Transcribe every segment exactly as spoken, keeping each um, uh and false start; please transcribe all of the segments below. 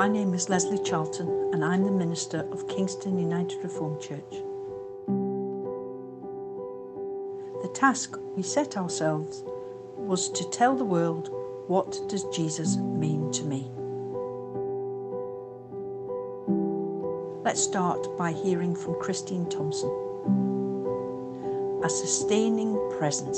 My name is Leslie Charlton and I'm the minister of Kingston United Reformed Church. The task we set ourselves was to tell the world, what does Jesus mean to me? Let's start by hearing from Christine Thompson. A sustaining presence.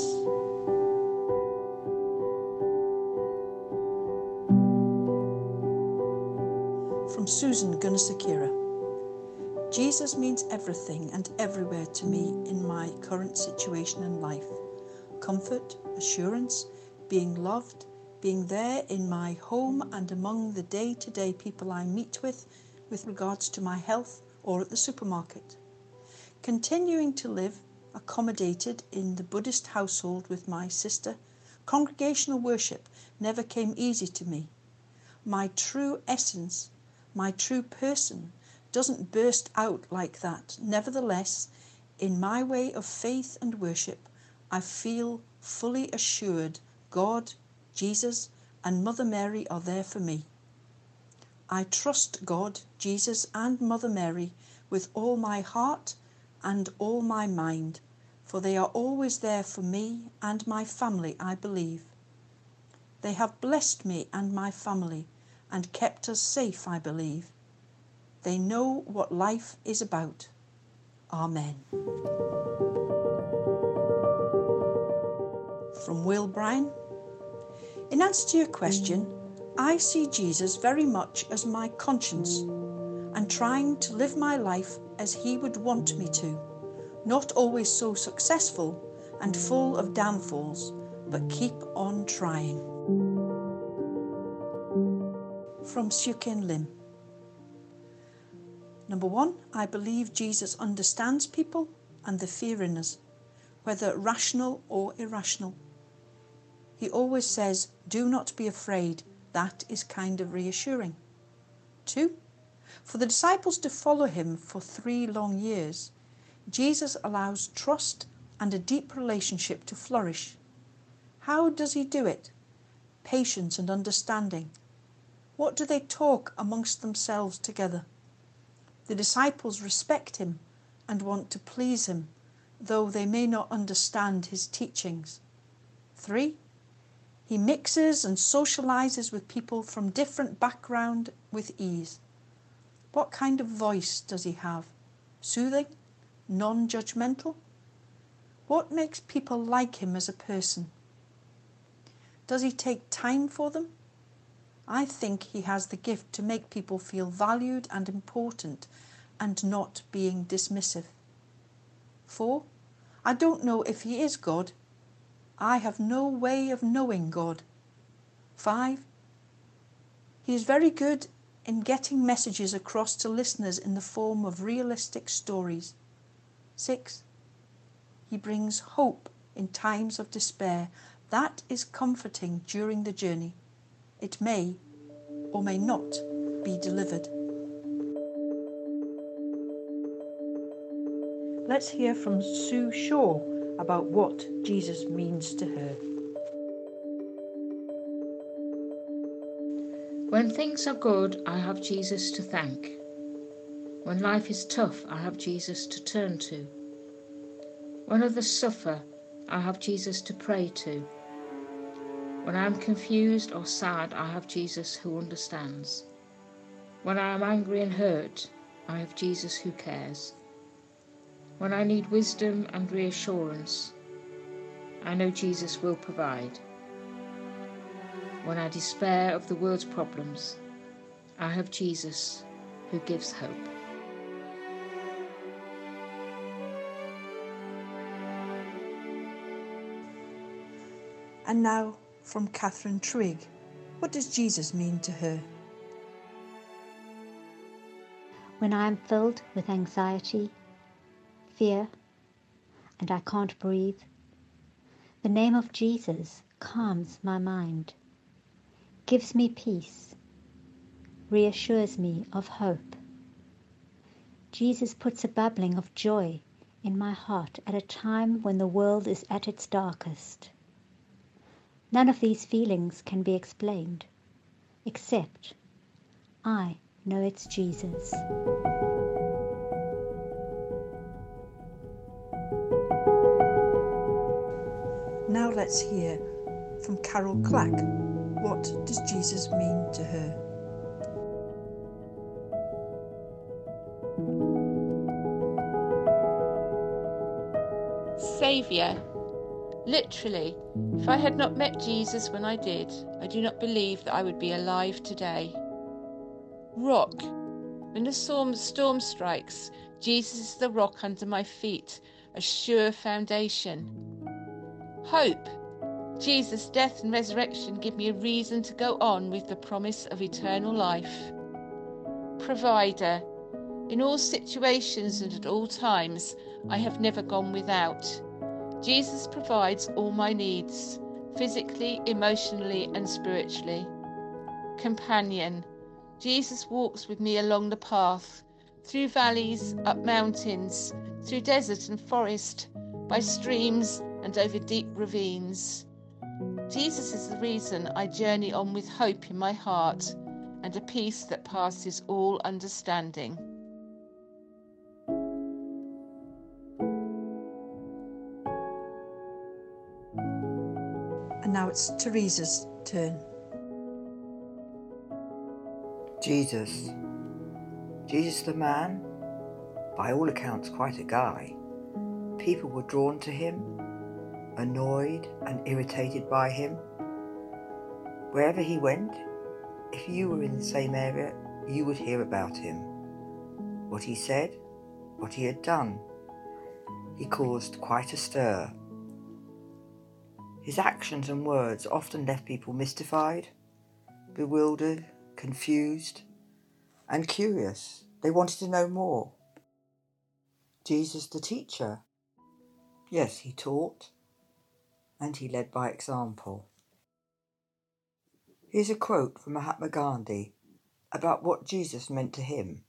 From Susan Gunasakira. Jesus means everything and everywhere to me in my current situation in life. Comfort, assurance, being loved, being there in my home and among the day-to-day people I meet with, with regards to my health or at the supermarket. Continuing to live accommodated in the Buddhist household with my sister, congregational worship never came easy to me. My true essence, my true person, doesn't burst out like that. Nevertheless, in my way of faith and worship, I feel fully assured God, Jesus, and Mother Mary are there for me. I trust God, Jesus, and Mother Mary with all my heart and all my mind, for they are always there for me and my family, I believe. They have blessed me and my family and kept us safe, I believe. They know what life is about. Amen. From Will Bryan. In answer to your question, I see Jesus very much as my conscience and trying to live my life as he would want me to, not always so successful and full of downfalls, but keep on trying. From Sukin Lim. Number one, I believe Jesus understands people and the fear in us, whether rational or irrational. He always says, do not be afraid. That is kind of reassuring. Two, for the disciples to follow him for three long years, Jesus allows trust and a deep relationship to flourish. How does he do it? Patience and understanding. What do they talk amongst themselves together? The disciples respect him and want to please him, though they may not understand his teachings. Three, he mixes and socializes with people from different background with ease. What kind of voice does he have? Soothing? Non-judgmental? What makes people like him as a person? Does he take time for them? I think he has the gift to make people feel valued and important and not being dismissive. Four, I don't know if he is God. I have no way of knowing God. Five, he is very good in getting messages across to listeners in the form of realistic stories. Six, he brings hope in times of despair. That is comforting during the journey. It may or may not be delivered. Let's hear from Sue Shaw about what Jesus means to her. When things are good, I have Jesus to thank. When life is tough, I have Jesus to turn to. When others suffer, I have Jesus to pray to. When I am confused or sad, I have Jesus who understands. When I am angry and hurt, I have Jesus who cares. When I need wisdom and reassurance, I know Jesus will provide. When I despair of the world's problems, I have Jesus who gives hope. And now from Catherine Trigg. What does Jesus mean to her? When I am filled with anxiety, fear, and I can't breathe, the name of Jesus calms my mind, gives me peace, reassures me of hope. Jesus puts a bubbling of joy in my heart at a time when the world is at its darkest. None of these feelings can be explained, except I know it's Jesus. Now let's hear from Carol Clack. What does Jesus mean to her? Saviour. Literally, if I had not met Jesus when I did, I do not believe that I would be alive today. Rock. When the storm, storm strikes, Jesus is the rock under my feet, a sure foundation. Hope. Jesus' death and resurrection give me a reason to go on with the promise of eternal life. Provider. In all situations and at all times, I have never gone without. Jesus provides all my needs, physically, emotionally, and spiritually. Companion. Jesus walks with me along the path, through valleys, up mountains, through desert and forest, by streams and over deep ravines. Jesus is the reason I journey on with hope in my heart and a peace that passes all understanding. And now it's Teresa's turn. Jesus. Jesus the man, by all accounts quite a guy. People were drawn to him, annoyed and irritated by him. Wherever he went, if you were in the same area, you would hear about him. What he said, what he had done. He caused quite a stir. His actions and words often left people mystified, bewildered, confused, and curious. They wanted to know more. Jesus the teacher. Yes, he taught, and he led by example. Here's a quote from Mahatma Gandhi about what Jesus meant to him.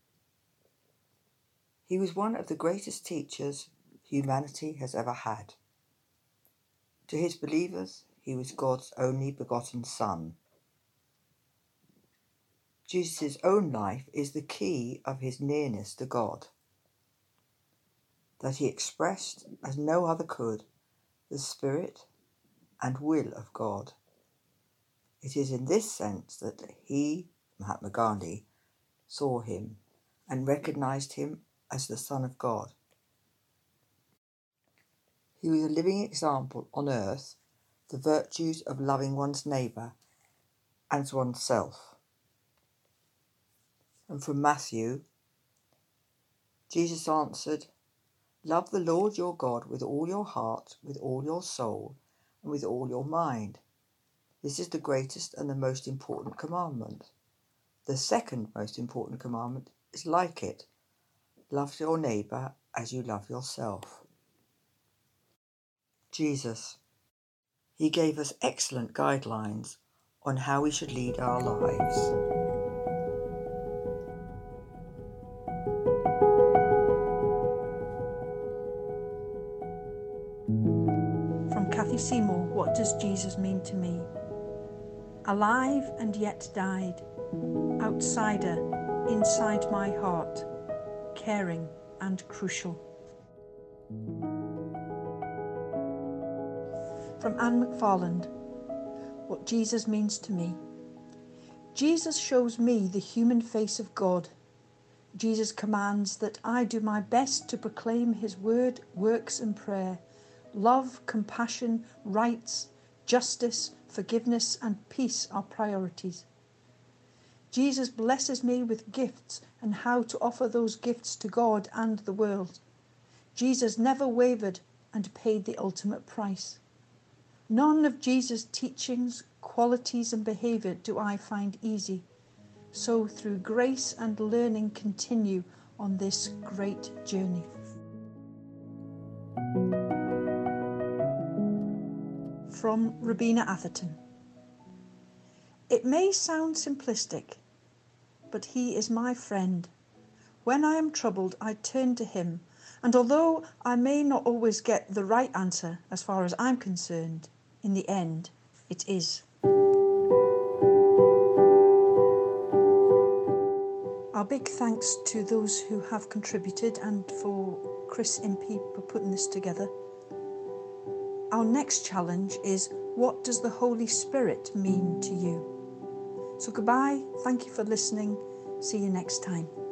He was one of the greatest teachers humanity has ever had. To his believers, he was God's only begotten Son. Jesus' own life is the key of his nearness to God, that he expressed, as no other could, the spirit and will of God. It is in this sense that he, Mahatma Gandhi, saw him and recognized him as the Son of God. He was a living example on earth, the virtues of loving one's neighbour and oneself. And from Matthew, Jesus answered, "Love the Lord your God with all your heart, with all your soul, and with all your mind. This is the greatest and the most important commandment. The second most important commandment is like it. Love your neighbour as you love yourself." Jesus. He gave us excellent guidelines on how we should lead our lives. From Kathy Seymour, what does Jesus mean to me? Alive and yet died, outsider inside my heart, caring and crucial. From Anne McFarland, what Jesus means to me. Jesus shows me the human face of God. Jesus commands that I do my best to proclaim his word, works and prayer. Love, compassion, rights, justice, forgiveness and peace are priorities. Jesus blesses me with gifts and how to offer those gifts to God and the world. Jesus never wavered and paid the ultimate price. None of Jesus' teachings, qualities and behaviour do I find easy. So through grace and learning continue on this great journey. From Robina Atherton. It may sound simplistic, but he is my friend. When I am troubled, I turn to him, and although I may not always get the right answer as far as I'm concerned, in the end, it is. big thanks to those who have contributed and for Chris Impey for putting this together. Our next challenge is, what does the Holy Spirit mean to you? So goodbye, thank you for listening, see you next time.